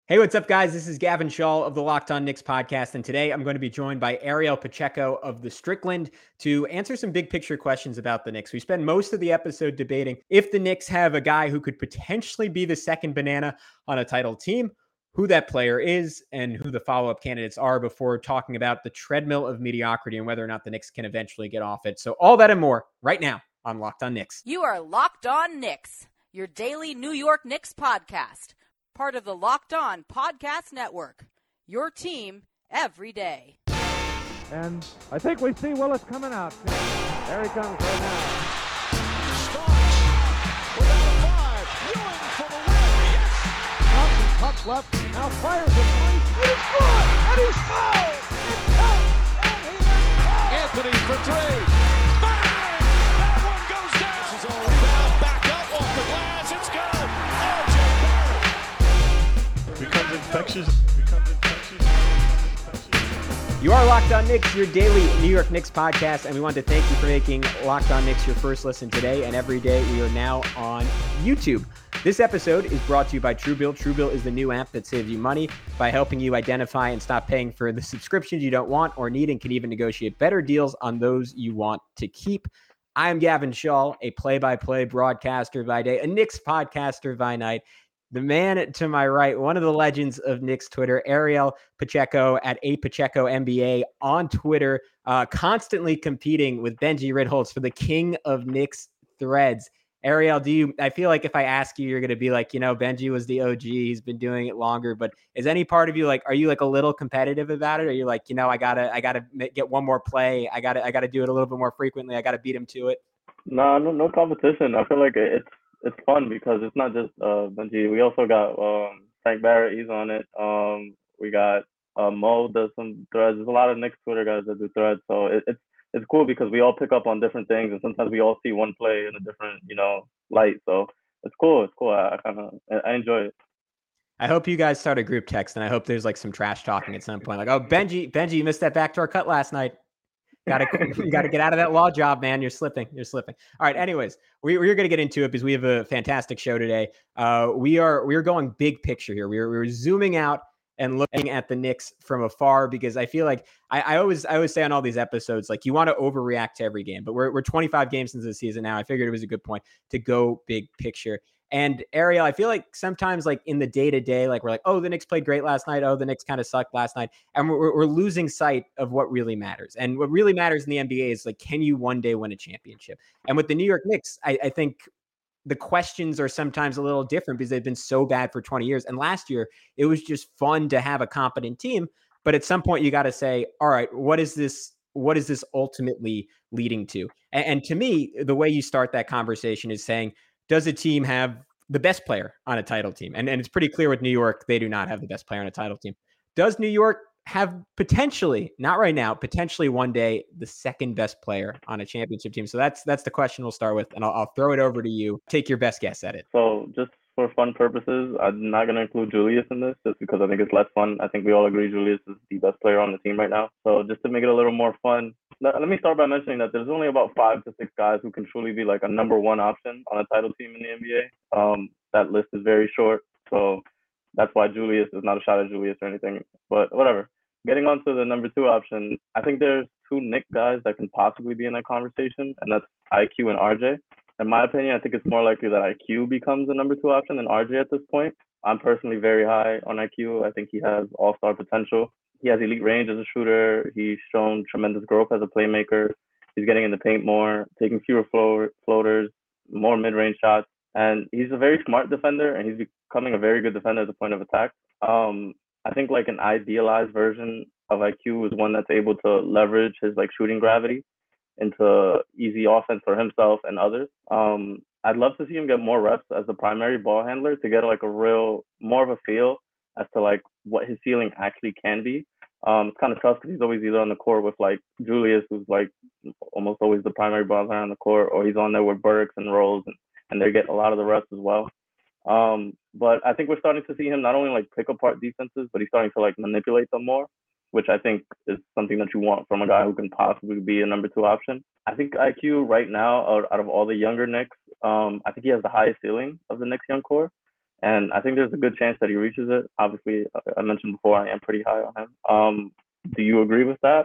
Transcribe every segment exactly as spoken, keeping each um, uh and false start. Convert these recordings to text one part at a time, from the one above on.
Hey, what's up, guys? This is Gavin Shaw of the Locked On Knicks podcast, and today I'm going to be joined by Ariel Pacheco of the Strickland to answer some big picture questions about the Knicks. We spend most of the episode debating if the Knicks have a guy who could potentially be the second banana on a title team, who that player is, and who the follow-up candidates are before talking about the treadmill of mediocrity and whether or not the Knicks can eventually get off it. So all that and more right now on Locked On Knicks. You are Locked On Knicks, your daily New York Knicks podcast. Part of the Locked On Podcast Network, your team every day. And I think we see Willis coming out. There he comes right now. Starks without a five. Ewing for the win. Yes. Thompson cuts left. Now fires a three. And he's good. And he's fouled. It counts. And he is fouled. Anthony for three. Bang! That one goes down. This is all about. Back up off the glass. It's good. R J Barrett. Becomes infectious. Becomes infectious. infectious. You are Locked On Knicks, your daily New York Knicks podcast, and we want to thank you for making Locked On Knicks your first listen today and every day. We are now on YouTube. This episode is brought to you by Truebill. Truebill is the new app that saves you money by helping you identify and stop paying for the subscriptions you don't want or need, and can even negotiate better deals on those you want to keep. I am Gavin Shaw, a play-by-play broadcaster by day, a Knicks podcaster by night. The man to my right, one of the legends of Knicks Twitter, Ariel Pacheco at A Pacheco N B A on Twitter, uh, constantly competing with Benji Ritholtz for the king of Knicks threads. Ariel, do you? I feel like if I ask you, you're going to be like, you know, Benji was the O G. He's been doing it longer. But is any part of you like, are you like a little competitive about it? Or are you like, you know, I gotta, I gotta get one more play. I gotta, I gotta do it a little bit more frequently. I gotta beat him to it. No, no, no competition. I feel like it's it's fun because it's not just uh Benji. We also got um Frank Barrett. He's on it. Um, we got uh Mo does some threads. There's a lot of Knicks Twitter guys that do threads. So it, it's it's cool because we all pick up on different things, and sometimes we all see one play in a different you know light. So it's cool. It's cool. I, I kind of I enjoy it. I hope you guys start a group text, and I hope there's like some trash talking at some point. Like, oh, Benji, Benji, you missed that backdoor cut last night. Got to you got to get out of that law job, man. You're slipping. You're slipping. All right. Anyways, we, we're going to get into it because we have a fantastic show today. Uh, we are we are going big picture here. We're we're zooming out and looking at the Knicks from afar because I feel like I, I always I always say on all these episodes, like you want to overreact to every game, but we're we're twenty-five games into the season now. I figured it was a good point to go big picture. And Ariel, I feel like sometimes like in the day to day, like we're like, oh, the Knicks played great last night. Oh, the Knicks kind of sucked last night. And we're, we're losing sight of what really matters. And what really matters in the N B A is like, can you one day win a championship? And with the New York Knicks, I, I think the questions are sometimes a little different because they've been so bad for twenty years. And last year, it was just fun to have a competent team. But at some point, you got to say, all right, what is this? What is this ultimately leading to? And, and to me, the way you start that conversation is saying, does a team have the best player on a title team? And, and it's pretty clear with New York, they do not have the best player on a title team. Does New York have potentially, not right now, potentially one day, the second best player on a championship team? So that's that's the question we'll start with, and I'll, I'll throw it over to you. Take your best guess at it. So just for fun purposes, I'm not going to include Julius in this just because I think it's less fun. I think we all agree Julius is the best player on the team right now. So just to make it a little more fun, let, let me start by mentioning that there's only about five to six guys who can truly be like a number one option on a title team in the N B A. Um, that list is very short. So that's why Julius is not a shot at Julius or anything, but whatever. Getting on to the number two option, I think there's two Knick guys that can possibly be in that conversation, and that's I Q and R J. In my opinion, I think it's more likely that I Q becomes the number two option than R J at this point. I'm personally very high on I Q. I think he has all-star potential. He has elite range as a shooter. He's shown tremendous growth as a playmaker. He's getting in the paint more, taking fewer floor, floaters, more mid-range shots. And he's a very smart defender, and he's becoming a very good defender at the point of attack. Um, I think like an idealized version of I Q is one that's able to leverage his like shooting gravity into easy offense for himself and others. Um, I'd love to see him get more reps as the primary ball handler to get like a real, more of a feel as to like what his ceiling actually can be. Um, it's kind of tough because he's always either on the court with like Julius, who's like almost always the primary ball handler on the court, or he's on there with Burks and Rose, and, and they get a lot of the reps as well. Um, but I think we're starting to see him not only like pick apart defenses, but he's starting to like manipulate them more, which I think is something that you want from a guy who can possibly be a number two option. I think I Q right now, out, out of all the younger Knicks, um, I think he has the highest ceiling of the Knicks young core. and I think there's a good chance that he reaches it. Obviously, I mentioned before I am pretty high on him. Um, do you agree with that?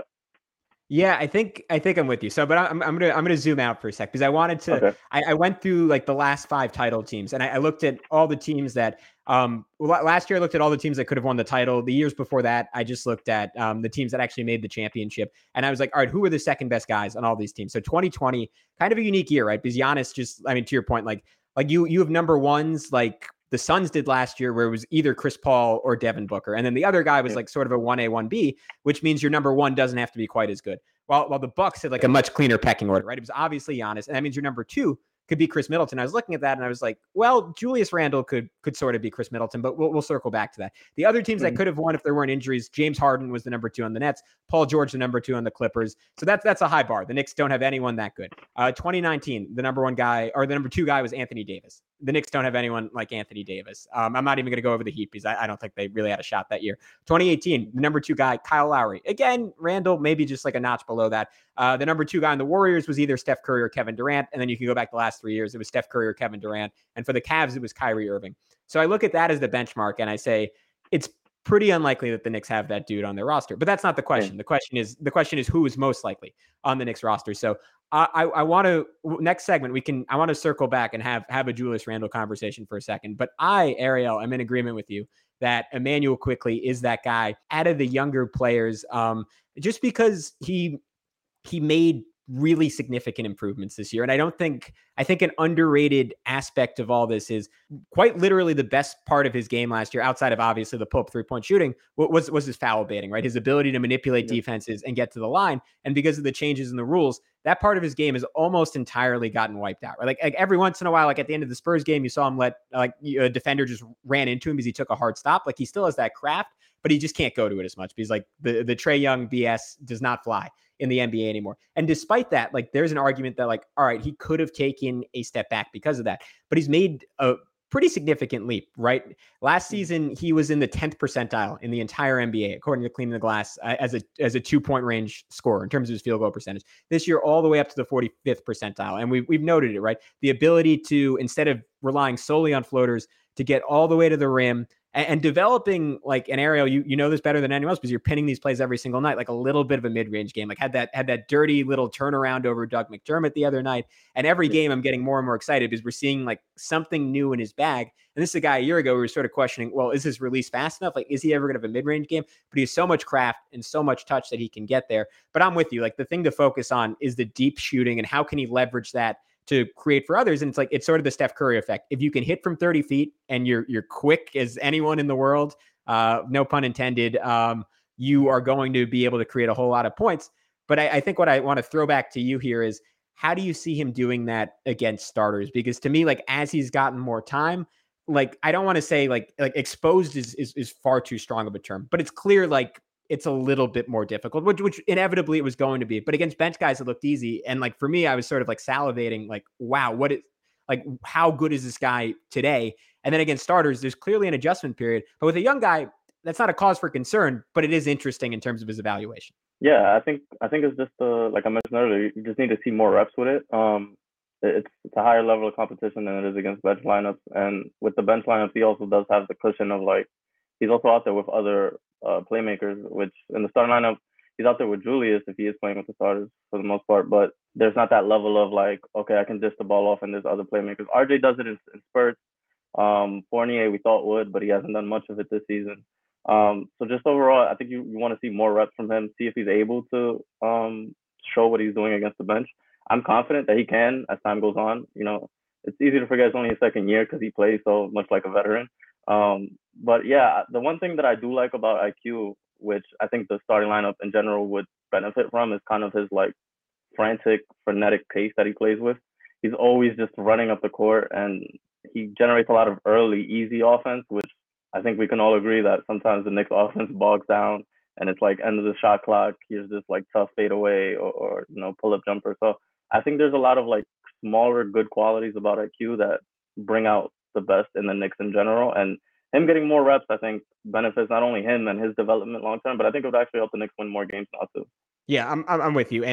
Yeah, I think I think I'm with you. So, but I'm I'm gonna I'm gonna zoom out for a sec because I wanted to. Okay. I, I went through like the last five title teams, and I, I looked at all the teams that. Um, well, last year I looked at all the teams that could have won the title. The years before that, I just looked at um, the teams that actually made the championship, and I was like, all right, who are the second best guys on all these teams? So twenty twenty, kind of a unique year, right? Because Giannis just, I mean, to your point, like like you you have number ones like the Suns did last year, where it was either Chris Paul or Devin Booker, and then the other guy was Yeah. like sort of a one A, one B, which means your number one doesn't have to be quite as good. While, while the Bucks had like a much cleaner pecking order, right? It was obviously Giannis, and that means your number two could be Chris Middleton. I was looking at that and I was like, well, Julius Randle could could sort of be Chris Middleton, but we'll, we'll circle back to that. The other teams Mm-hmm. that could have won if there weren't injuries, James Harden was the number two on the Nets, Paul George the number two on the Clippers. So that's that's a high bar. The Knicks don't have anyone that good. Uh, twenty nineteen, the number one guy or the number two guy was Anthony Davis. The Knicks don't have anyone like Anthony Davis. Um, I'm not even going to go over the Heat because I, I don't think they really had a shot that year. twenty eighteen, the number two guy, Kyle Lowry. Again, Randle, maybe just like a notch below that. Uh, the number two guy in the Warriors was either Steph Curry or Kevin Durant. And then you can go back the last three years. It was Steph Curry or Kevin Durant. And for the Cavs, it was Kyrie Irving. So I look at that as the benchmark and I say, it's pretty unlikely that the Knicks have that dude on their roster. But that's not the question. The question is, the question is who is most likely on the Knicks roster. So I, I, I want to, next segment, we can, I want to circle back and have, have a Julius Randle conversation for a second. But I, Ariel, I'm in agreement with you that Immanuel Quickley is that guy out of the younger players, um, just because he, he made really significant improvements this year. And I don't think, I think an underrated aspect of all this is quite literally the best part of his game last year, outside of obviously the pull-up three-point shooting, was, was his foul baiting, right? His ability to manipulate yeah. defenses and get to the line. And because of the changes in the rules, that part of his game has almost entirely gotten wiped out, right? Like, like every once in a while, like at the end of the Spurs game, you saw him let like a defender just ran into him because he took a hard stop. Like he still has that craft, but he just can't go to it as much because like the, the Trae Young B S does not fly in the N B A anymore. And despite that, like there's an argument that like, all right, he could have taken a step back because of that, but he's made a pretty significant leap, right? Last season, he was in the tenth percentile in the entire N B A, according to Cleaning the Glass, uh, as a as a two-point range scorer in terms of his field goal percentage. This year, all the way up to the forty-fifth percentile. And we've, we've noted it, right? The ability to, instead of relying solely on floaters, to get all the way to the rim, and developing like an Ariel, you you know this better than anyone else because you're pinning these plays every single night, like a little bit of a mid-range game. Like had that had that dirty little turnaround over Doug McDermott the other night. And every game I'm getting more and more excited because we're seeing like something new in his bag. And this is a guy a year ago we were sort of questioning, well, is his release fast enough? Like, is he ever going to have a mid-range game? But he has so much craft and so much touch that he can get there. But I'm with you. Like the thing to focus on is the deep shooting and how can he leverage that to create for others. And it's like, it's sort of the Steph Curry effect. If you can hit from thirty feet and you're, you're quick as anyone in the world, uh, no pun intended, um, you are going to be able to create a whole lot of points. But I, I think what I want to throw back to you here is, how do you see him doing that against starters? Because to me, like as he's gotten more time, like, I don't want to say like, like exposed is, is, is far too strong of a term, but it's clear, like, it's a little bit more difficult, which, which inevitably it was going to be. But against bench guys, it looked easy. And like, for me, I was sort of like salivating, like, wow, what is, like, how good is this guy today? And then against starters, there's clearly an adjustment period. But with a young guy, that's not a cause for concern, but it is interesting in terms of his evaluation. Yeah, I think I think it's just, uh, like I mentioned earlier, you just need to see more reps with it. Um, it's, it's a higher level of competition than it is against bench lineups. And with the bench lineups, he also does have the cushion of like, he's also out there with other uh, playmakers, which in the starting lineup, he's out there with Julius if he is playing with the starters for the most part. But there's not that level of like, okay, I can dish the ball off and there's other playmakers. R J does it in, in spurts. Um, Fournier, we thought would, but he hasn't done much of it this season. Um, so just overall, I think you, you want to see more reps from him, see if he's able to um, show what he's doing against the bench. I'm confident that he can as time goes on. You know, it's easy to forget it's only his second year because he plays so much like a veteran. Um, but yeah, the one thing that I do like about I Q, which I think the starting lineup in general would benefit from, is kind of his like frantic, frenetic pace that he plays with. He's always just running up the court and he generates a lot of early, easy offense, which I think we can all agree that sometimes the Knicks offense bogs down and it's like end of the shot clock. Here's this like tough fadeaway or, or, you know, pull up jumper. So I think there's a lot of like smaller good qualities about I Q that bring out the best in the Knicks in general. And him getting more reps, I think, benefits not only him and his development long term, but I think it would actually help the Knicks win more games now too. Yeah, I'm I'm with you. And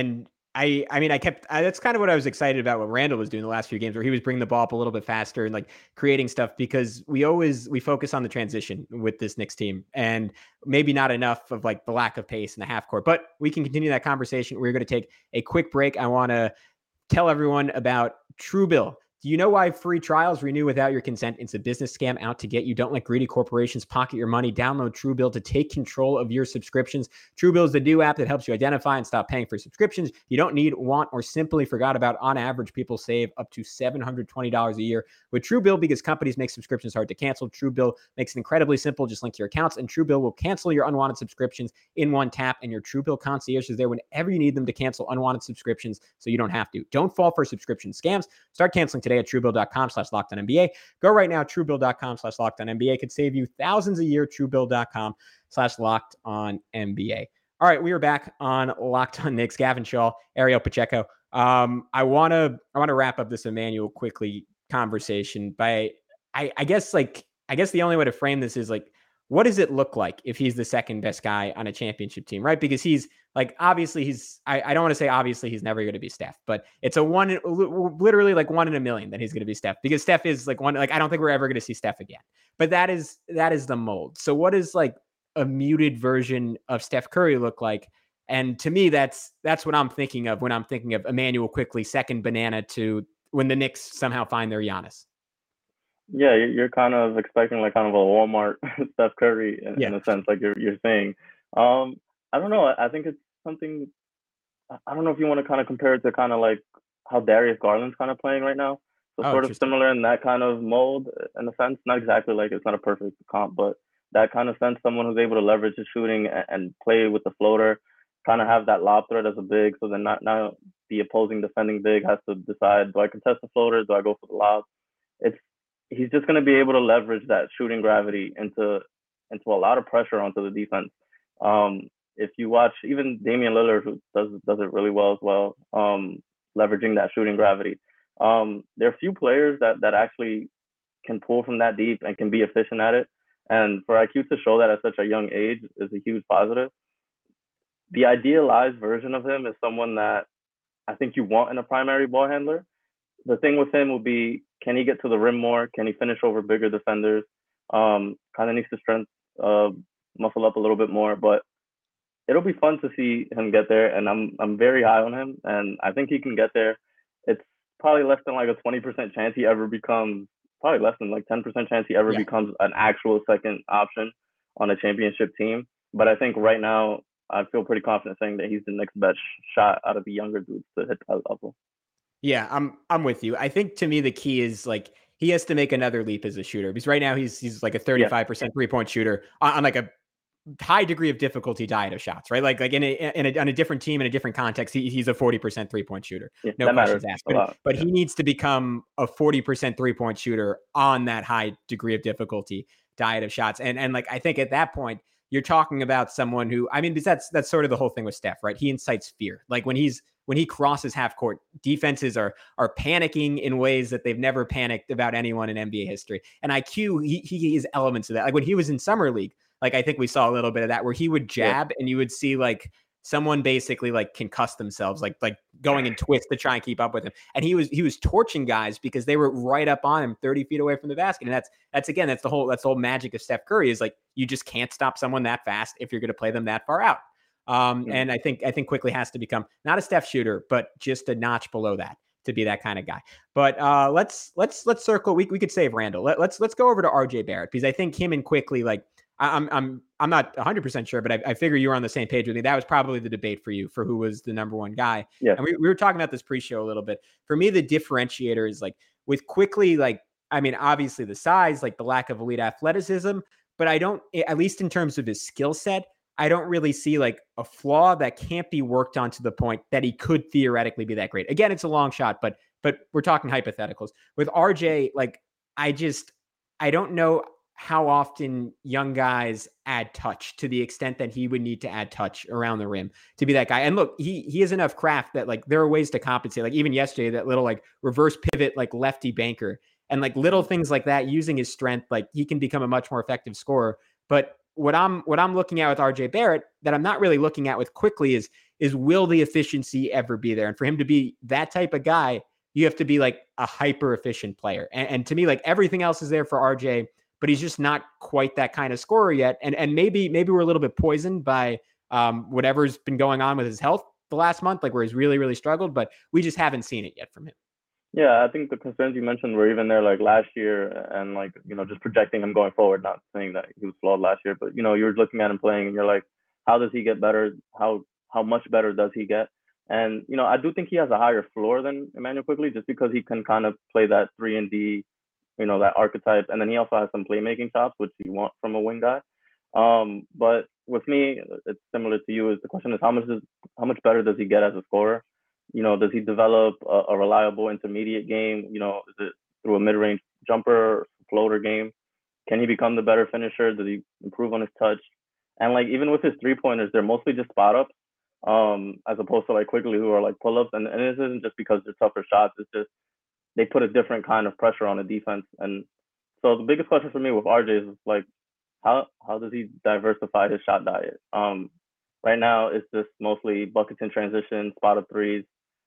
I, I mean, I kept, I, that's kind of what I was excited about what Randall was doing the last few games, where he was bringing the ball up a little bit faster and like creating stuff, because we always, we focus on the transition with this Knicks team, and maybe not enough of like the lack of pace in the half court, but we can continue that conversation. We're going to take a quick break. I want to tell everyone about Truebill. Do you know why free trials renew without your consent? It's a business scam out to get you. Don't let greedy corporations pocket your money. Download Truebill to take control of your subscriptions. Truebill is the new app that helps you identify and stop paying for subscriptions you don't need, want, or simply forgot about. On average, people save up to seven hundred twenty dollars a year with Truebill, because companies make subscriptions hard to cancel. Truebill makes it incredibly simple. Just link your accounts, and Truebill will cancel your unwanted subscriptions in one tap, and your Truebill concierge is there whenever you need them to cancel unwanted subscriptions, so you don't have to. Don't fall for subscription scams. Start canceling today at Truebill.com slash locked on NBA. Go right now. Truebill.com slash locked on NBA could save you thousands a year. Truebill.com slash locked on NBA. All right, we are back on Locked on Knicks. Gavin Shaw, Ariel Pacheco. Um, I want to I want to wrap up this Immanuel Quickley conversation by, I, I guess like I guess the only way to frame this is like, what does it look like if he's the second best guy on a championship team, right? Because he's like, obviously he's, I, I don't want to say obviously he's never going to be Steph, but it's a one, literally like one in a million that he's going to be Steph, because Steph is like one, like, I don't think we're ever going to see Steph again, but that is, that is the mold. So what is like a muted version of Steph Curry look like? And to me, that's, that's what I'm thinking of when I'm thinking of Immanuel Quickley, second banana to when the Knicks somehow find their Giannis. Yeah, you're kind of expecting like kind of a Walmart Steph Curry in, yeah. in a sense, like you're you're saying. Um, I don't know. I think it's something. I don't know if you want to kind of compare it to kind of like how Darius Garland's kind of playing right now. So oh, sort of similar in that kind of mold, in a sense. Not exactly like it's not a perfect comp, but that kind of sense. Someone who's able to leverage his shooting and, and play with the floater, kind of have that lob threat as a big. So then not now the opposing defending big has to decide: do I contest the floater? Do I go for the lob? It's He's just going to be able to leverage that shooting gravity into into a lot of pressure onto the defense. Um, if you watch even Damian Lillard, who does does it really well as well, um, leveraging that shooting gravity. Um, there are a few players that that actually can pull from that deep and can be efficient at it. And for I Q to show that at such a young age is a huge positive. The idealized version of him is someone that I think you want in a primary ball handler. The thing with him will be, can he get to the rim more? Can he finish over bigger defenders? Um, kind of needs to strength, uh, muscle up a little bit more, but it'll be fun to see him get there. And I'm I'm very high on him, and I think he can get there. It's probably less than like a twenty percent chance he ever becomes, probably less than like ten percent chance he ever yeah. becomes an actual second option on a championship team. But I think right now, I feel pretty confident saying that he's the next best shot out of the younger dudes to hit that level. Yeah, I'm I'm with you. I think to me the key is like he has to make another leap as a shooter, because right now he's he's like a thirty-five percent yeah. three-point shooter on, on like a high degree of difficulty diet of shots, right? Like like in a, in a on a different team in a different context, he, he's a forty percent three-point shooter. Yeah, no questions asked. But, but yeah. he needs to become a forty percent three-point shooter on that high degree of difficulty diet of shots. And and like I think at that point you're talking about someone who, I mean, that's that's sort of the whole thing with Steph, right? He incites fear. Like when he's when he crosses half court, defenses are are panicking in ways that they've never panicked about anyone in N B A history. And I Q, he he is elements of that. Like when he was in summer league, like I think we saw a little bit of that, where he would jab yeah. and you would see like someone basically like concuss themselves, like like going and twist to try and keep up with him. And he was he was torching guys because they were right up on him, thirty feet away from the basket. And that's that's again, that's the whole that's the whole magic of Steph Curry, is like you just can't stop someone that fast if you're going to play them that far out. Um, mm-hmm. And I think I think Quickley has to become not a Steph shooter, but just a notch below that to be that kind of guy. But uh, let's let's let's circle. We we could save Randall. Let, let's let's go over to R J Barrett, because I think him and Quickley, like I, I'm I'm I'm not one hundred percent sure, but I, I figure you were on the same page with me. That was probably the debate for you for who was the number one guy. Yeah. And we, we were talking about this pre-show a little bit. For me, the differentiator is like with Quickley, like I mean, obviously the size, like the lack of elite athleticism, but I don't, at least in terms of his skill set, I don't really see like a flaw that can't be worked on to the point that he could theoretically be that great. Again, it's a long shot, but but we're talking hypotheticals. With R J, like I just I don't know how often young guys add touch to the extent that he would need to add touch around the rim to be that guy. And look, he he has enough craft that like there are ways to compensate. Like even yesterday, that little like reverse pivot, like lefty banker, and like little things like that, using his strength, like he can become a much more effective scorer. But what I'm what I'm looking at with R J Barrett that I'm not really looking at with Quickley is is will the efficiency ever be there? And for him to be that type of guy, you have to be like a hyper efficient player. And, and to me, like everything else is there for R J, but he's just not quite that kind of scorer yet. And and maybe maybe we're a little bit poisoned by um, whatever's been going on with his health the last month, like where he's really, really struggled, but we just haven't seen it yet from him. Yeah, I think the concerns you mentioned were even there like last year, and like, you know, just projecting him going forward, not saying that he was flawed last year, but, you know, you're looking at him playing and you're like, how does he get better? How how much better does he get? And, you know, I do think he has a higher floor than Immanuel Quickley, just because he can kind of play that three and D, you know, that archetype. And then he also has some playmaking chops, which you want from a wing guy. Um, but with me, it's similar to you. Is the question is how much does how much better does he get as a scorer? You know, does he develop a, a reliable intermediate game? You know, is it through a mid-range jumper, floater game? Can he become the better finisher? Does he improve on his touch? And like even with his three-pointers, they're mostly just spot-ups, um, as opposed to like Quickly, who are like pull-ups. And, and this isn't just because they're tougher shots. It's just they put a different kind of pressure on the defense. And so the biggest question for me with R J is like, how how does he diversify his shot diet? Um, right now, it's just mostly buckets in transition, spot-up threes.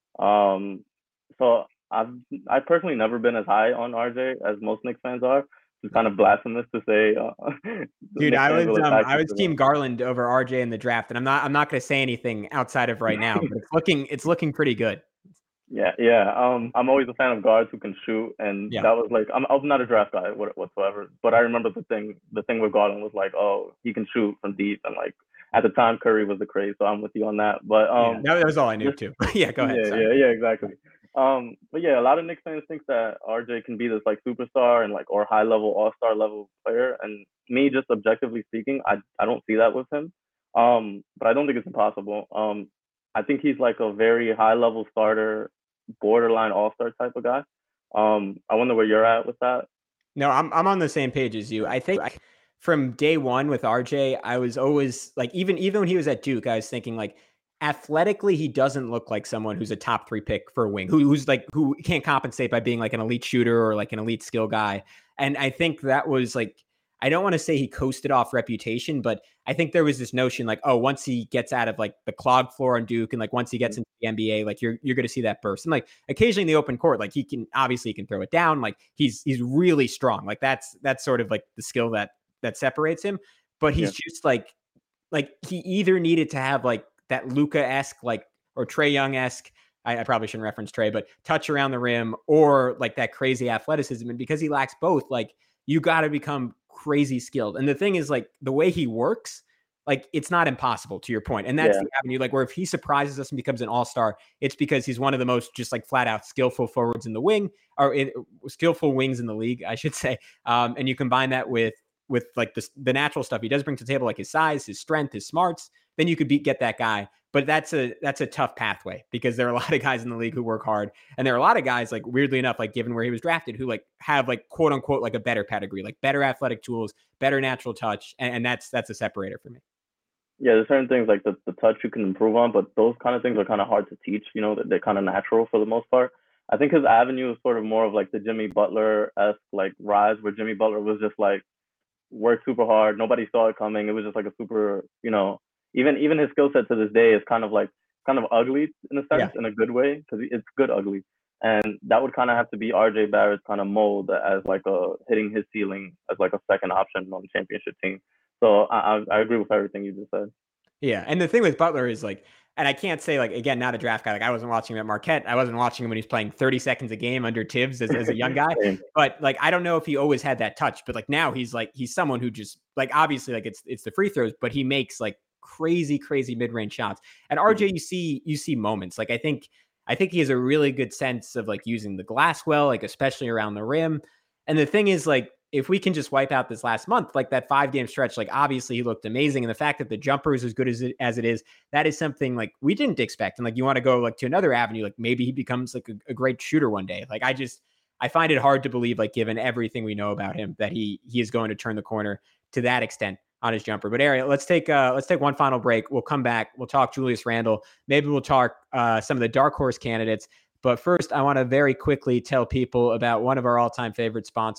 Um, so I've I personally never been as high on R J as most Knicks fans are. It's kind of blasphemous to say. Uh, Dude, I was um, I was Team Garland over R J in the draft, and I'm not I'm not going to say anything outside of right now, but it's looking it's looking pretty good. Yeah, yeah. Um, I'm always a fan of guards who can shoot, and yeah. that was like I'm I'm not a draft guy whatsoever, but I remember the thing the thing with Garland was like, oh, he can shoot from deep, and like. At the time, Curry was the craze, so I'm with you on that. But um, yeah, that was all I knew too. yeah, go ahead. Yeah, sorry. yeah, yeah, exactly. Um, but yeah, a lot of Knicks fans think that R J can be this like superstar and like or high level all star level player. And me, just objectively speaking, I I don't see that with him. Um, but I don't think it's impossible. Um, I think he's like a very high level starter, borderline all star type of guy. Um, I wonder where you're at with that. No, I'm I'm on the same page as you. I think. I- From day one with R J, I was always like, even even when he was at Duke, I was thinking like, athletically, he doesn't look like someone who's a top three pick for a wing, who, who's like who can't compensate by being like an elite shooter or like an elite skill guy. And I think that was like, I don't want to say he coasted off reputation, but I think there was this notion like, oh, once he gets out of like the clog floor on Duke and like once he gets into the N B A, like you're you're going to see that burst. And like occasionally in the open court, like he can obviously he can throw it down. Like he's he's really strong. Like that's that's sort of like the skill that. that separates him, but he's yeah. just like, like he either needed to have like that Luka-esque, like, or Trae Young-esque, I, I probably shouldn't reference Trae, but touch around the rim or like that crazy athleticism. And because he lacks both, like you got to become crazy skilled. And the thing is like the way he works, like it's not impossible to your point. And that's yeah. the avenue, like where if he surprises us and becomes an all-star, it's because he's one of the most just like flat out skillful forwards in the wing or in, skillful wings in the league, I should say. Um, and you combine that with, with like the, the natural stuff he does bring to the table, like his size, his strength, his smarts, then you could beat, get that guy. But that's a, that's a tough pathway because there are a lot of guys in the league who work hard. And there are a lot of guys, like weirdly enough, like given where he was drafted, who like have like quote unquote, like a better pedigree, like better athletic tools, better natural touch. And, and that's, that's a separator for me. Yeah. There's certain things like the, the touch you can improve on, but those kind of things are kind of hard to teach, you know, that they're kind of natural for the most part. I think his avenue is sort of more of like the Jimmy Butler-esque like rise where Jimmy Butler was just like, worked super hard. Nobody saw it coming. It was just like a super, you know, even even his skill set to this day is kind of like kind of ugly in a sense, yeah. in a good way, because it's good ugly. And that would kind of have to be R J Barrett's kind of mold as like a hitting his ceiling as like a second option on the championship team. So I I agree with everything you just said. Yeah, and the thing with Butler is like, and I can't say like, again, not a draft guy. Like I wasn't watching him at Marquette. I wasn't watching him when he's playing thirty seconds a game under Tibbs as, as a young guy. But like, I don't know if he always had that touch, but like now he's like, he's someone who just like, obviously like it's, it's the free throws, but he makes like crazy, crazy mid-range shots. And R J, you see, you see moments. Like, I think, I think he has a really good sense of like using the glass well, like especially around the rim. And the thing is like, if we can just wipe out this last month, like that five game stretch, like obviously he looked amazing. And the fact that the jumper is as good as it, as it is, that is something like we didn't expect. And like, you want to go like to another avenue, like maybe he becomes like a, a great shooter one day. Like I just, I find it hard to believe, like given everything we know about him, that he, he is going to turn the corner to that extent on his jumper. But Ariel, let's take uh let's take one final break. We'll come back. We'll talk Julius Randle. Maybe we'll talk uh, some of the dark horse candidates. But first, I want to very quickly tell people about one of our all-time favorite sponsors,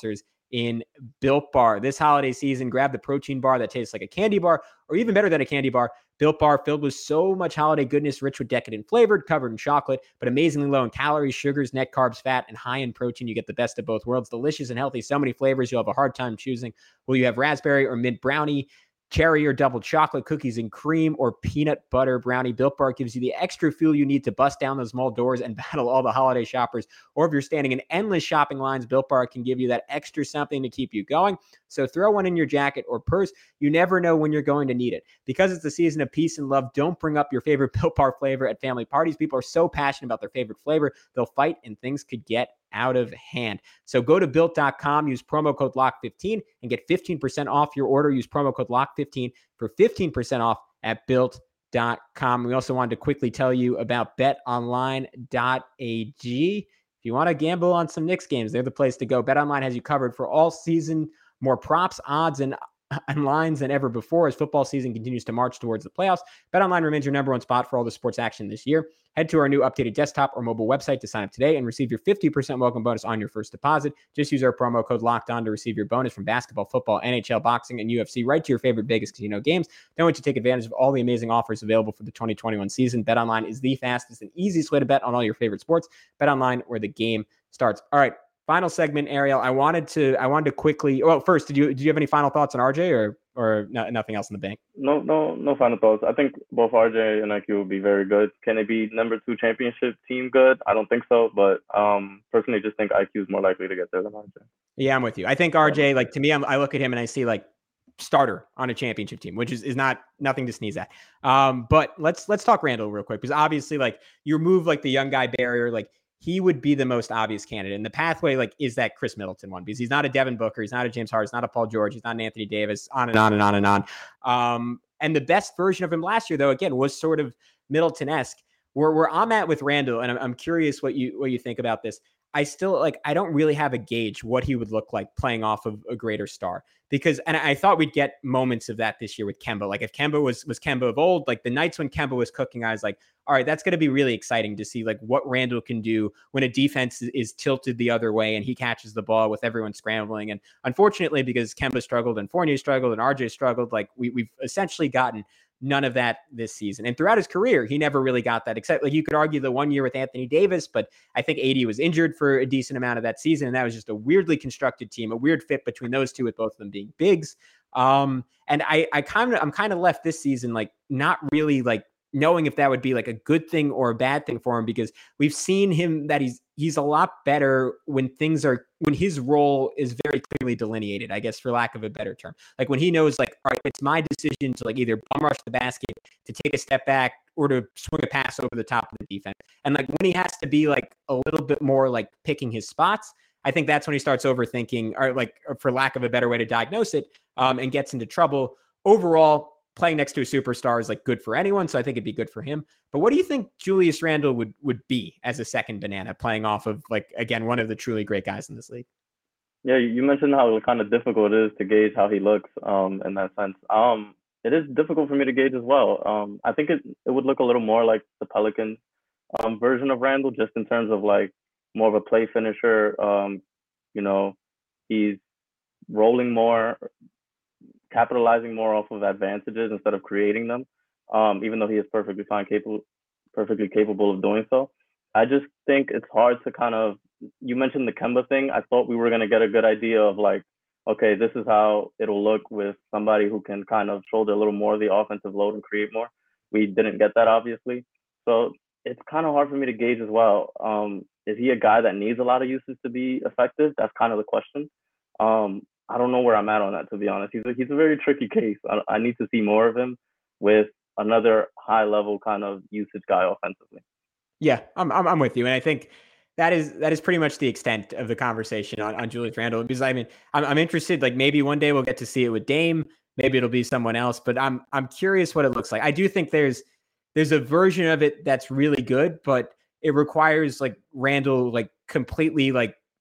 in Built Bar. This holiday season, grab the protein bar that tastes like a candy bar, or even better than a candy bar. Built Bar, filled with so much holiday goodness, rich with decadent flavored, covered in chocolate, but amazingly low in calories, sugars, net carbs, fat, and high in protein. You get the best of both worlds. Delicious and healthy. So many flavors, you'll have a hard time choosing. Will you have raspberry or mint brownie, cherry or double chocolate, cookies and cream, or peanut butter brownie? Built Bar gives you the extra fuel you need to bust down those mall doors and battle all the holiday shoppers. Or if you're standing in endless shopping lines, Built Bar can give you that extra something to keep you going. So throw one in your jacket or purse. You never know when you're going to need it. Because it's the season of peace and love, don't bring up your favorite Built Bar flavor at family parties. People are so passionate about their favorite flavor, they'll fight and things could get out of hand. So go to built dot com, use promo code lock fifteen and get fifteen percent off your order. Use promo code lock fifteen for fifteen percent off at built dot com. We also wanted to quickly tell you about bet online dot a g. If you want to gamble on some Knicks games, they're the place to go. BetOnline has you covered for all season, more props, odds, and and lines than ever before as football season continues to march towards the playoffs. BetOnline remains your number one spot for all the sports action this year. Head to our new updated desktop or mobile website to sign up today and receive your fifty percent welcome bonus on your first deposit. Just use our promo code Locked On to receive your bonus from basketball, football, N H L, boxing, and U F C right to your favorite Vegas casino games. Don't wait to take advantage of all the amazing offers available for the twenty twenty-one season. BetOnline is the fastest and easiest way to bet on all your favorite sports. BetOnline, where the game starts. All right. Final segment, Ariel. I wanted to I wanted to quickly. Well, first, did you did you have any final thoughts on R J or or no, nothing else in the bank? No, no, no final thoughts. I think both R J and I Q will be very good. Can they be number two championship team good? I don't think so, but um, personally, just think I Q is more likely to get there than R J. Yeah, I'm with you. I think R J, like to me, I'm, I look at him and I see like starter on a championship team, which is is not nothing to sneeze at. Um, but let's let's talk Randall real quick because obviously, like you remove like the young guy barrier, like. He would be the most obvious candidate. And the pathway, like, is that Chris Middleton one? Because he's not a Devin Booker. He's not a James Harden. He's not a Paul George. He's not an Anthony Davis, on and on and on and on. Um, and the best version of him last year, though, again, was sort of Middleton-esque. Where, where I'm at with Randall, and I'm, I'm curious what you what you think about this. I still, like, I don't really have a gauge what he would look like playing off of a greater star. Because, and I thought we'd get moments of that this year with Kemba. Like, if Kemba was was Kemba of old, like the nights when Kemba was cooking, I was like, all right, that's going to be really exciting to see like what Randall can do when a defense is, is tilted the other way and he catches the ball with everyone scrambling. And unfortunately, because Kemba struggled and Fournier struggled and R J struggled, like we, we've essentially gotten none of that this season. And throughout his career, he never really got that, except like you could argue the one year with Anthony Davis, but I think A D was injured for a decent amount of that season. And that was just a weirdly constructed team, a weird fit between those two with both of them being bigs. Um, and I, I kind of, I'm kind of left this season, like not really like knowing if that would be like a good thing or a bad thing for him, because we've seen him that he's, he's a lot better when things are, when his role is very clearly delineated, I guess, for lack of a better term. Like when he knows like, all right, it's my decision to like either bum rush the basket, to take a step back, or to swing a pass over the top of the defense. And like when he has to be like a little bit more like picking his spots, I think that's when he starts overthinking, or like, or for lack of a better way to diagnose it, um, and gets into trouble. Overall, playing next to a superstar is like good for anyone, so I think it'd be good for him. But what do you think Julius Randle would would be as a second banana, playing off of like, again, one of the truly great guys in this league? Yeah, you mentioned how kind of difficult it is to gauge how he looks um, in that sense. Um, it is difficult for me to gauge as well. Um, I think it, it would look a little more like the Pelicans um, version of Randle, just in terms of like more of a play finisher. Um, you know, he's rolling more, capitalizing more off of advantages instead of creating them, um, even though he is perfectly fine, capable, perfectly capable of doing so. I just think it's hard to kind of, you mentioned the Kemba thing. I thought we were going to get a good idea of like, okay, this is how it'll look with somebody who can kind of shoulder a little more of the offensive load and create more. We didn't get that, obviously. So it's kind of hard for me to gauge as well. Um, is he a guy that needs a lot of usage to be effective? That's kind of the question. Um, I don't know where I'm at on that, to be honest. He's a, he's a very tricky case. I, I need to see more of him with another high level kind of usage guy offensively. Yeah, I'm, I'm I'm with you, and I think that is that is pretty much the extent of the conversation on, on Julius Randle. Because I mean, I'm I'm interested. Like maybe one day we'll get to see it with Dame. Maybe it'll be someone else. But I'm I'm curious what it looks like. I do think there's there's a version of it that's really good, but it requires like Randle like completely like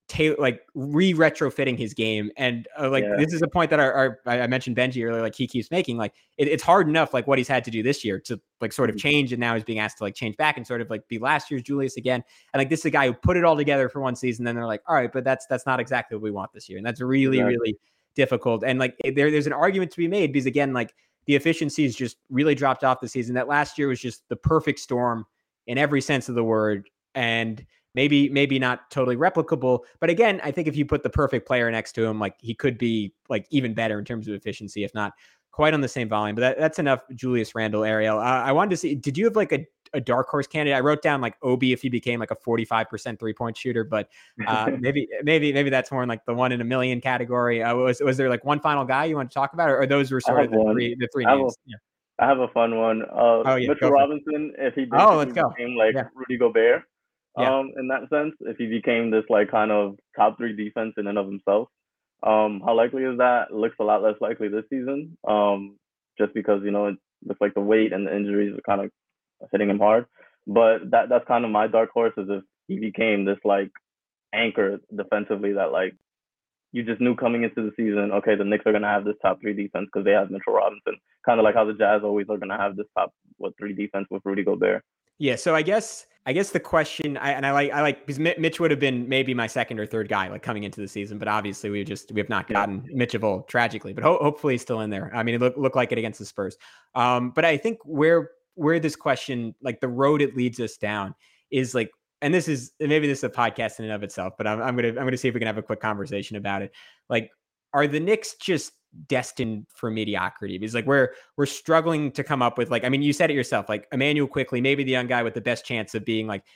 ta- like re-retrofitting his game. And uh, like, Yeah. this is a point that our, our I mentioned Benji earlier, like he keeps making, like it, it's hard enough, like what he's had to do this year to like sort of Mhm. change. And now he's being asked to like change back and sort of like be last year's Julius again. And like, this is a guy who put it all together for one season. Then they're like, all right, but that's, that's not exactly what we want this year. And that's really, Exactly. really difficult. And like, there, there's an argument to be made because again, like the efficiencies just really dropped off the season. That last year was just the perfect storm in every sense of the word. And maybe, maybe not totally replicable, but again, I think if you put the perfect player next to him, like he could be like even better in terms of efficiency, if not quite on the same volume. But that, that's enough Julius Randle, Ariel. Uh, I wanted to see, did you have like a, a dark horse candidate? I wrote down like Obi if he became like a forty-five percent three point shooter, but uh, maybe, maybe, maybe that's more in like the one in a million category. Uh, was, was there like one final guy you want to talk about, or, or those were sort of the one. three, the three I have, names? a, Yeah. I have a fun one. Uh, Oh, yeah, Mitchell Robinson, if he Oh, let's basically go. became like Yeah. Rudy Gobert, Yeah. um, in that sense, if he became this like kind of top three defense in and of himself, um, how likely is that? It looks a lot less likely this season, um, just because, you know, it looks like the weight and the injuries are kind of hitting him hard. But that that's kind of my dark horse, is if he became this like anchor defensively that like you just knew coming into the season, okay, the Knicks are going to have this top three defense because they have Mitchell Robinson, kind of like how the Jazz always are going to have this top, what, three defense with Rudy Gobert. Yeah, so I guess I guess the question, I, and I like I like because Mitch would have been maybe my second or third guy like coming into the season, but obviously we just we have not gotten yeah. Mitch of old, tragically, but ho- hopefully he's still in there. I mean, it looked looked like it against the Spurs. Um, but I think where where this question, like the road it leads us down, is like, and this is maybe this is a podcast in and of itself, but I'm I'm gonna I'm gonna see if we can have a quick conversation about it. Like, are the Knicks just destined for mediocrity? Because like we're we're struggling to come up with, like, I mean, you said it yourself, like Immanuel Quickley, maybe the young guy with the best chance of being like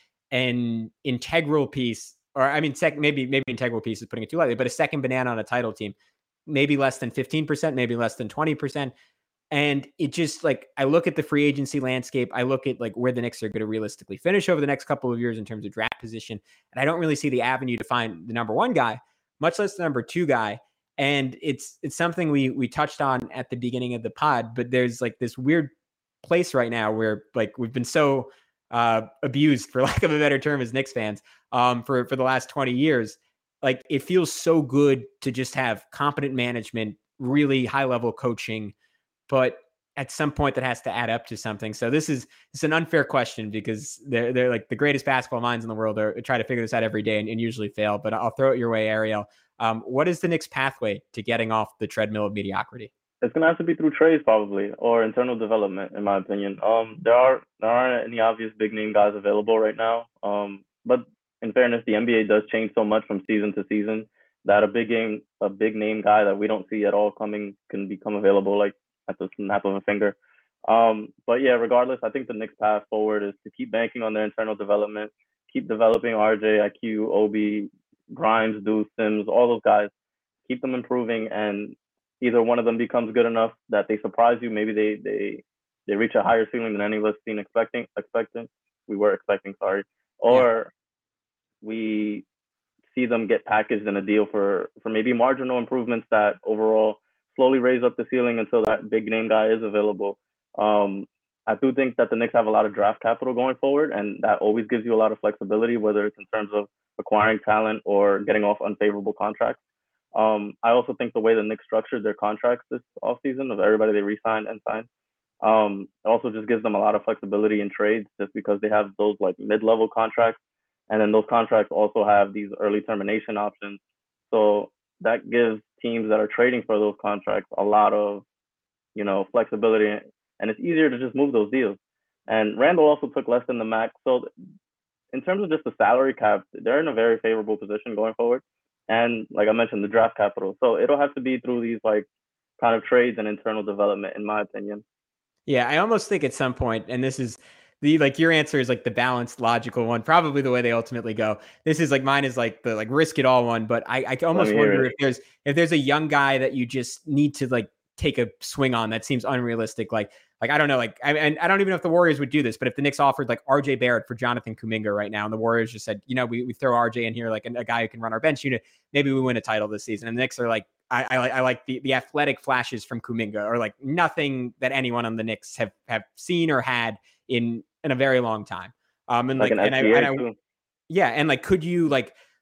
an integral piece, or I mean, sec, maybe maybe integral piece is putting it too lightly, but a second banana on a title team, maybe less than fifteen percent, maybe less than twenty percent. And it just like, I look at the free agency landscape, I look at like where the Knicks are going to realistically finish over the next couple of years in terms of draft position, and I don't really see the avenue to find the number one guy, much less the number two guy. And it's it's something we we touched on at the beginning of the pod, but there's like this weird place right now where like we've been so uh, abused, for lack of a better term, as Knicks fans um, for, for the last twenty years. Like it feels so good to just have competent management, really high level coaching, but at some point that has to add up to something. So this is it's an unfair question because they're they're like the greatest basketball minds in the world are try to figure this out every day and, and usually fail. But I'll throw it your way, Ariel. Um, what is the Knicks' pathway to getting off the treadmill of mediocrity? It's gonna have to be through trades probably, or internal development, in my opinion. Um, there are there aren't any obvious big name guys available right now. Um, but in fairness, the N B A does change so much from season to season that a big game, a big name guy that we don't see at all coming can become available like at the snap of a finger. Um, but yeah, regardless, I think the Knicks' path forward is to keep banking on their internal development, keep developing R J, I Q, Obi, Grimes, Deuce, Sims, all those guys, keep them improving, and either one of them becomes good enough that they surprise you. Maybe they they they reach a higher ceiling than any of us seen expecting expecting we were expecting, sorry. Or yeah. we see them get packaged in a deal for for maybe marginal improvements that overall slowly raise up the ceiling until that big name guy is available. Um, I do think that the Knicks have a lot of draft capital going forward, and that always gives you a lot of flexibility, whether it's in terms of acquiring talent or getting off unfavorable contracts. Um, I also think the way the Knicks structured their contracts this offseason of everybody they re-signed and signed, um, also just gives them a lot of flexibility in trades just because they have those like mid-level contracts. And then those contracts also have these early termination options. So that gives teams that are trading for those contracts a lot of, you know, flexibility, and it's easier to just move those deals. And Randle also took less than the max. So in terms of just the salary cap, they're in a very favorable position going forward. And like I mentioned, the draft capital. So it'll have to be through these like kind of trades and internal development, in my opinion. Yeah, I almost think at some point, and this is the like your answer is like the balanced, logical one, probably the way they ultimately go. This is like mine is like the like risk it all one, but I, I almost wonder if there's if there's a young guy that you just need to like take a swing on that seems unrealistic. Like like I don't know, like I and I don't even know if the Warriors would do this, but if the Knicks offered like R J Barrett for Jonathan Kuminga right now, and the Warriors just said, you know, we, we throw R J in here like a, a guy who can run our bench unit, maybe we win a title this season. And the Knicks are like, I, I, I like the, the athletic flashes from Kuminga, or like nothing that anyone on the Knicks have, have seen or had in, in a very long time. Um, and like, like an and, I, and I, yeah. And like, could you like,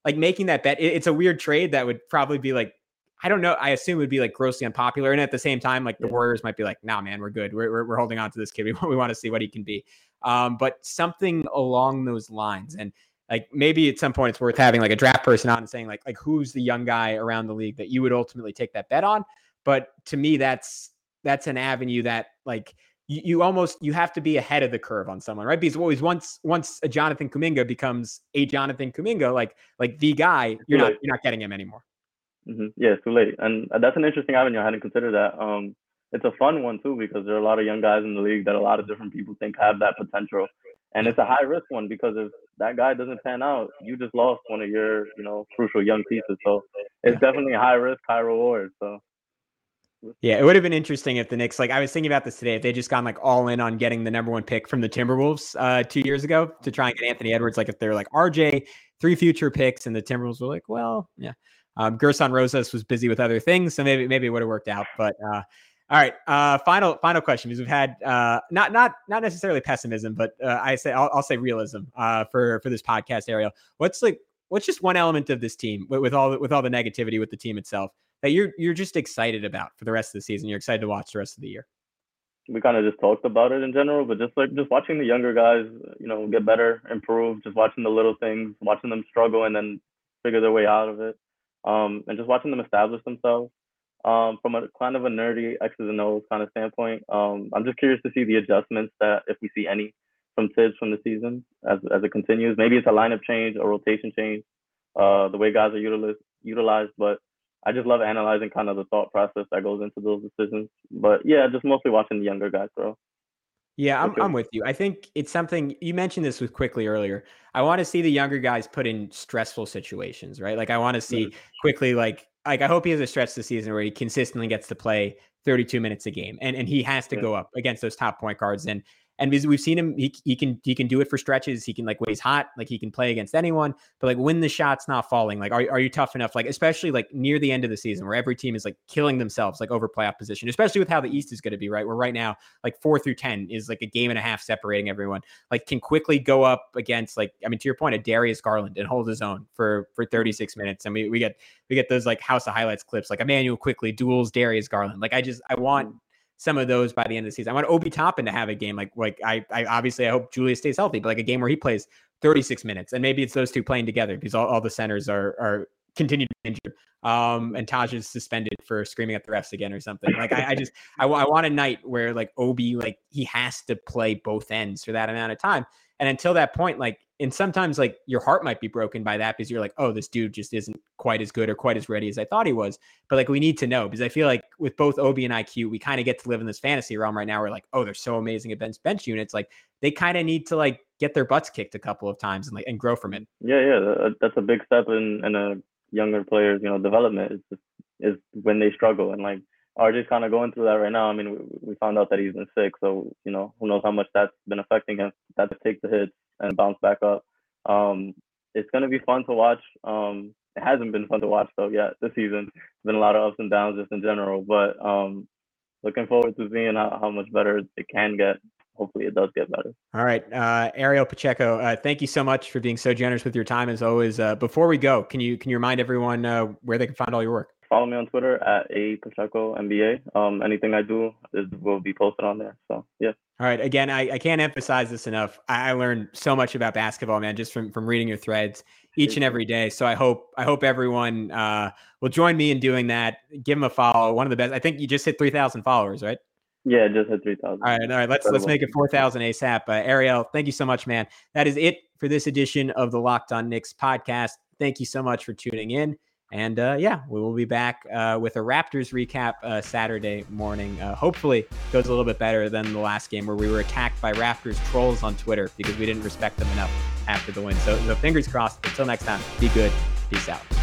like making that bet, it, it's a weird trade that would probably be like, I don't know. I assume it would be like grossly unpopular. And at the same time, like the Warriors might be like, nah, man, we're good. We're, we're, we're holding on to this kid. We, we want to see what he can be. Um, but something along those lines. And like, maybe at some point it's worth having like a draft person on and saying like, like who's the young guy around the league that you would ultimately take that bet on. But to me, that's, that's an avenue that like you, you almost, you have to be ahead of the curve on someone, right? Because always once, once a Jonathan Kuminga becomes a Jonathan Kuminga, like, like the guy, you're not, you're not getting him anymore. Mm-hmm. Yeah, it's too late. And that's an interesting avenue. I hadn't considered that. Um, it's a fun one too, because there are a lot of young guys in the league that a lot of different people think have that potential. And it's a high risk one, because if that guy doesn't pan out, you just lost one of your, you know, crucial young pieces. So it's definitely a high risk, high reward. So yeah, it would have been interesting if the Knicks, like I was thinking about this today, if they just gone like all in on getting the number one pick from the Timberwolves uh, two years ago to try and get Anthony Edwards. Like if they're like R J, three future picks, and the Timberwolves were like, well, yeah. Um, Gerson Rosas was busy with other things, so maybe maybe it would have worked out. But uh, all right, uh, final final question, because we've had uh, not not not necessarily pessimism, but uh, I say I'll, I'll say realism uh, for for this podcast, Ariel. What's like what's just one element of this team with, with all with all the negativity with the team itself that you're you're just excited about for the rest of the season? You're excited to watch the rest of the year. We kind of just talked about it in general, but just like just watching the younger guys, you know, get better, improve, just watching the little things, watching them struggle and then figure their way out of it. Um, and just watching them establish themselves um, from a kind of a nerdy X's and O's kind of standpoint. Um, I'm just curious to see the adjustments that, if we see any, from Tibbs from the season as as it continues. Maybe it's a lineup change, a rotation change, uh, the way guys are utilized, utilized. But I just love analyzing kind of the thought process that goes into those decisions. But yeah, just mostly watching the younger guys grow. Yeah, I'm, I'm with you. I think it's something you mentioned this with Quickly earlier. I want to see the younger guys put in stressful situations, right? Like I want to see mm-hmm. Quickly, like, like I hope he has a stretch this season where he consistently gets to play thirty-two minutes a game, and and he has to yeah. go up against those top point guards. And and we've seen him, he he can he can do it for stretches. He can like when he's hot, like he can play against anyone. But like when the shot's not falling, like are are you tough enough? Like especially like near the end of the season where every team is like killing themselves like over playoff position, especially with how the East is going to be, right? Where right now like four through ten is like a game and a half separating everyone. Like can Quickly go up against like I mean to your point, a Darius Garland and hold his own for for thirty-six minutes. And we we get we get those like House of Highlights clips like Emmanuel Quickly duels Darius Garland. Like I just I want. some of those by the end of the season. I want Obi Toppin to have a game like like I I obviously I hope Julius stays healthy, but like a game where he plays thirty-six minutes, and maybe it's those two playing together because all, all the centers are are continue to be injured. Um, and Taj is suspended for screaming at the refs again or something. Like I, I just I, I want a night where like Obi like he has to play both ends for that amount of time. And until that point, like, and sometimes like your heart might be broken by that because you're like, oh, this dude just isn't quite as good or quite as ready as I thought he was. But like, we need to know, because I feel like with both Obi and I Q, we kind of get to live in this fantasy realm right now. We're like, oh, they're so amazing at bench bench units. Like they kind of need to like get their butts kicked a couple of times and like, and grow from it. Yeah. Yeah. That's a big step in, in a younger player's, you know, development is, just, is when they struggle. And like R J's kind of going through that right now. I mean, we, we found out that he's been sick. So, you know, who knows how much that's been affecting him. That's to take the hits and bounce back up. Um, it's going to be fun to watch. Um, it hasn't been fun to watch though yet this season. It's been a lot of ups and downs just in general, but um, looking forward to seeing how, how much better it can get. Hopefully it does get better. All right. Uh, Ariel Pacheco, uh, thank you so much for being so generous with your time as always. Uh, before we go, can you, can you remind everyone uh, where they can find all your work? Follow me on Twitter at A Pacheco N B A. Um, anything I do is will be posted on there. So yeah. All right. Again, I, I can't emphasize this enough. I, I learned so much about basketball, man, just from, from reading your threads each and every day. So I hope I hope everyone uh, will join me in doing that. Give him a follow. One of the best. I think you just hit three thousand followers, right? Yeah, just hit three thousand. All right. All right. Let's Incredible. let's make it four thousand ASAP. Uh, Ariel, thank you so much, man. That is it for this edition of the Locked On Knicks podcast. Thank you so much for tuning in. And uh, yeah, we will be back uh, with a Raptors recap uh, Saturday morning. Uh, hopefully goes a little bit better than the last game where we were attacked by Raptors trolls on Twitter because we didn't respect them enough after the win. So, so fingers crossed. Until next time, be good. Peace out.